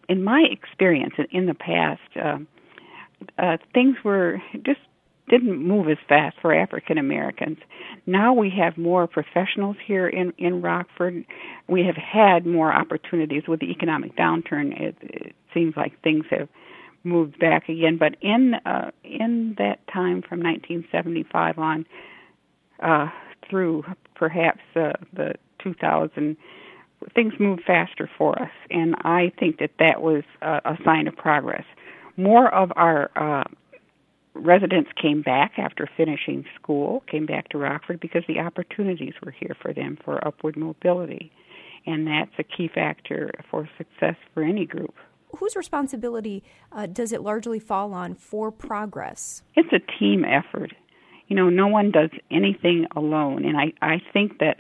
in my experience in the past, things were just didn't move as fast for African Americans. Now we have more professionals here in Rockford. We have had more opportunities with the economic downturn. It seems like things have moved back again. But in that time from 1975 on through perhaps the 2000, things moved faster for us, and I think that was a sign of progress. More of our residents came back after finishing school, came back to Rockford because the opportunities were here for them for upward mobility. And that's a key factor for success for any group. Whose responsibility does it largely fall on for progress? It's a team effort. No one does anything alone. And I think that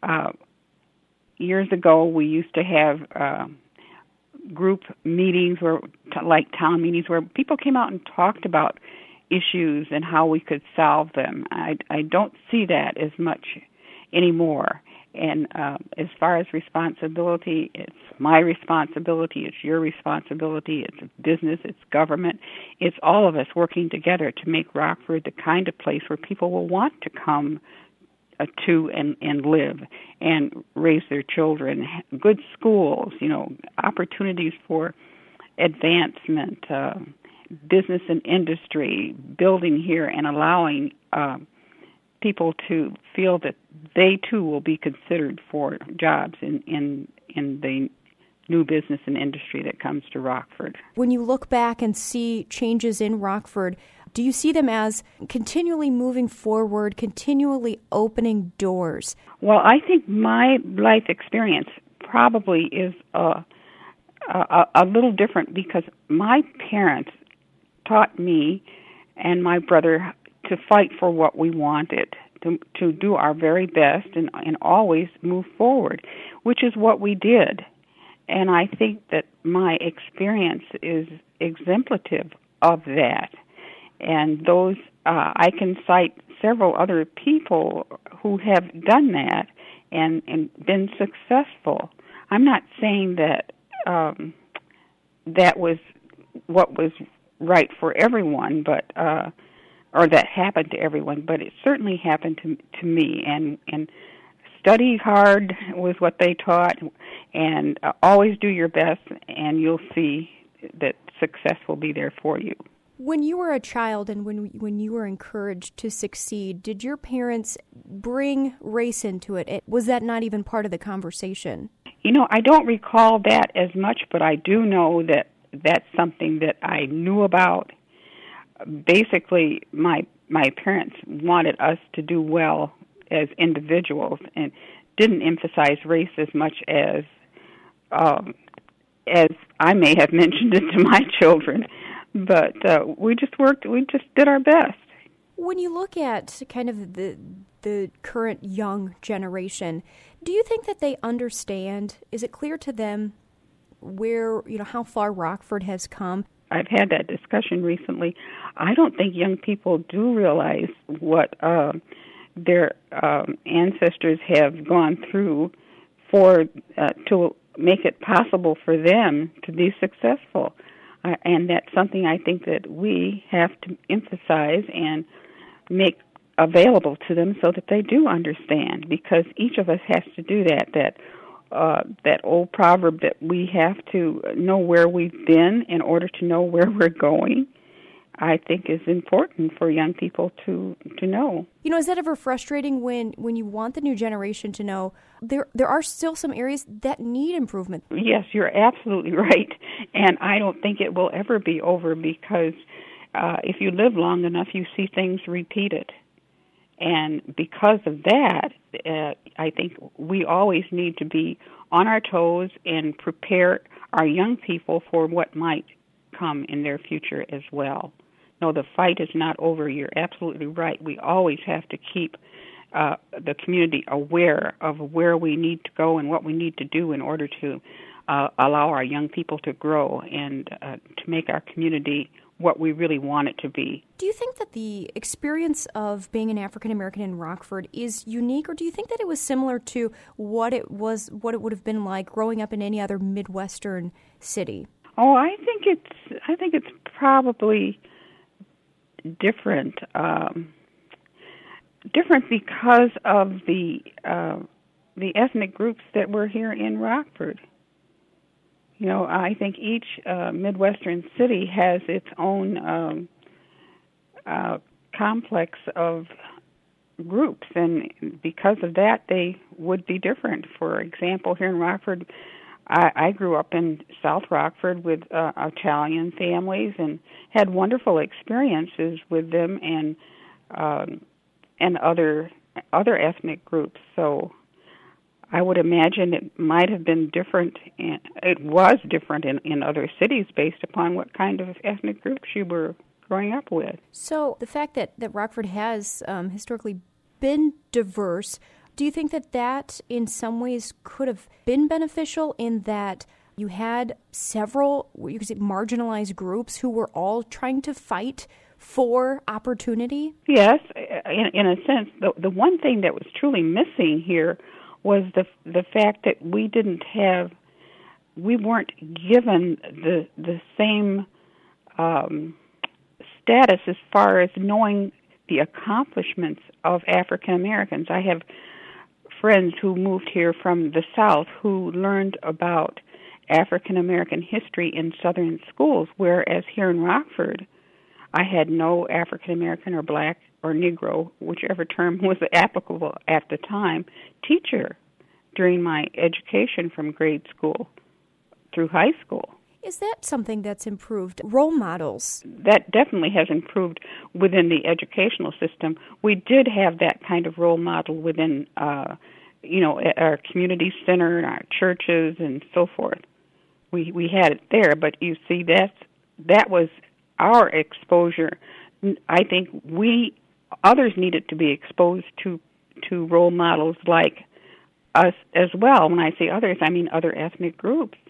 years ago we used to have group meetings like town meetings where people came out and talked about issues and how we could solve them. I don't see that as much anymore. And as far as responsibility, it's my responsibility, it's your responsibility, it's business, it's government. It's all of us working together to make Rockford the kind of place where people will want to come to and live and raise their children. Good schools, opportunities for advancement, business and industry, building here and allowing people to feel that they too will be considered for jobs in the new business and industry that comes to Rockford. When you look back and see changes in Rockford, do you see them as continually moving forward, continually opening doors? Well, I think my life experience probably is a little different because my parents taught me and my brother to fight for what we wanted, to do our very best and always move forward, which is what we did. And I think that my experience is exemplative of that. And those, I can cite several other people who have done that and been successful. I'm not saying that that was what was right for everyone, but or that happened to everyone, but it certainly happened to me. And study hard was what they taught, and always do your best, and you'll see that success will be there for you. When you were a child and when you were encouraged to succeed, did your parents bring race into it? Was that not even part of the conversation? I don't recall that as much, but I do know that that's something that I knew about. Basically, my parents wanted us to do well as individuals and didn't emphasize race as much as I may have mentioned it to my children. But we just did our best. When you look at kind of the current young generation, do you think that they understand? Is it clear to them how far Rockford has come? I've had that discussion recently. I don't think young people do realize what their ancestors have gone through to make it possible for them to be successful. And that's something I think that we have to emphasize and make available to them so that they do understand, because each of us has to do that old proverb that we have to know where we've been in order to know where we're going, I think is important for young people to know. Is that ever frustrating when you want the new generation to know there are still some areas that need improvement? Yes, you're absolutely right. And I don't think it will ever be over because if you live long enough, you see things repeated. And because of that, I think we always need to be on our toes and prepare our young people for what might come in their future as well. No, the fight is not over. You're absolutely right. We always have to keep the community aware of where we need to go and what we need to do in order to allow our young people to grow and to make our community what we really want it to be. Do you think that the experience of being an African American in Rockford is unique, or do you think that it was similar to what it would have been like growing up in any other Midwestern city? Oh, I think it's probably different. Different because of the ethnic groups that were here in Rockford. You know, I think each Midwestern city has its own complex of groups, and because of that, they would be different. For example, here in Rockford, I grew up in South Rockford with Italian families and had wonderful experiences with them and other ethnic groups. So I would imagine it might have been different, and it was different in other cities based upon what kind of ethnic groups you were growing up with. So the fact that Rockford has historically been diverse, do you think that in some ways could have been beneficial in that you had several, you could say, marginalized groups who were all trying to fight for opportunity? Yes, in a sense. The one thing that was truly missing here was the fact that we weren't given the same status as far as knowing the accomplishments of African Americans. I have friends who moved here from the South who learned about African American history in Southern schools, whereas here in Rockford, I had no African American or Black or Negro, whichever term was applicable at the time, teacher during my education from grade school through high school. Is that something that's improved? Role models? That definitely has improved within the educational system. We did have that kind of role model within, our community center and our churches and so forth. We had it there, but you see, that was our exposure. I think others needed to be exposed to role models like us as well. When I say others, I mean other ethnic groups.